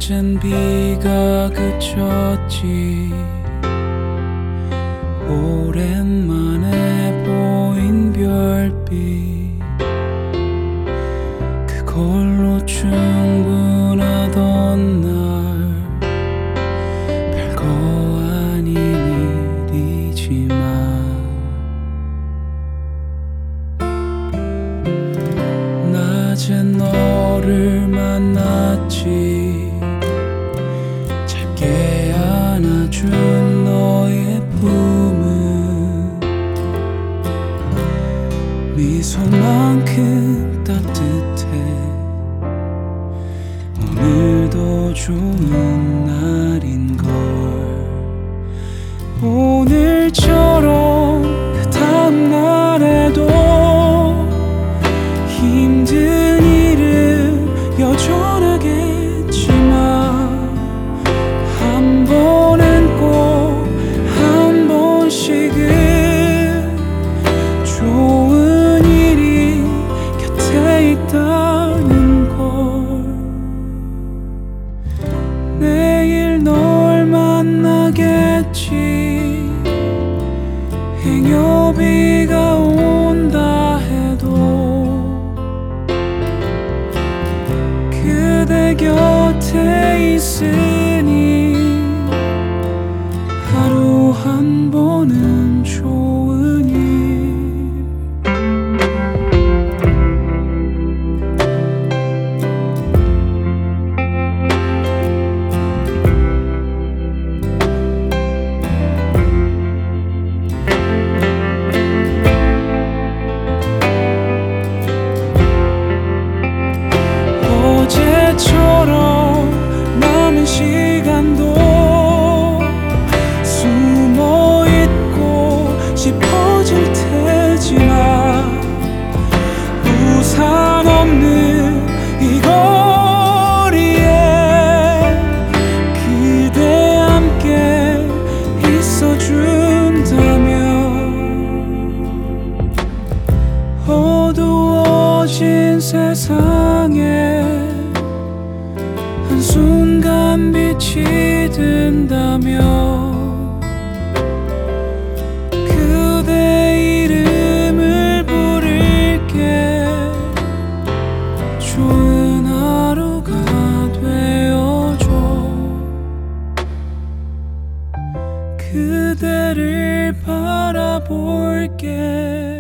낮엔 비가 그쳤지. 오랜만에 보인 별빛, 그걸로 충분하던 날. 별거 아닌 일이지만 낮엔 너를 만났지. 짧게 안아준 너의 품은 미소만큼 따뜻해. 오늘도 좋은 날인걸. 오늘처럼 그 다음 날에도 힘든 일은 여전하겠지만 한 번은 꼭 한 번씩은 좋은 일이 곁에 있다는 걸. 내일 널 만나겠지. 행여비가 온다 해도 그대 곁에 있으니 하루 한 번은 좋은 일. 어제처럼 남은 시간도 숨어있고 싶어질 테지만 우산 없는 이 거리에 그대 함께 있어준다면 어두워진 세상에 한순간 빛이 든다면 그대 이름을 부를게. 좋은 하루가 되어줘. 그대를 바라볼게.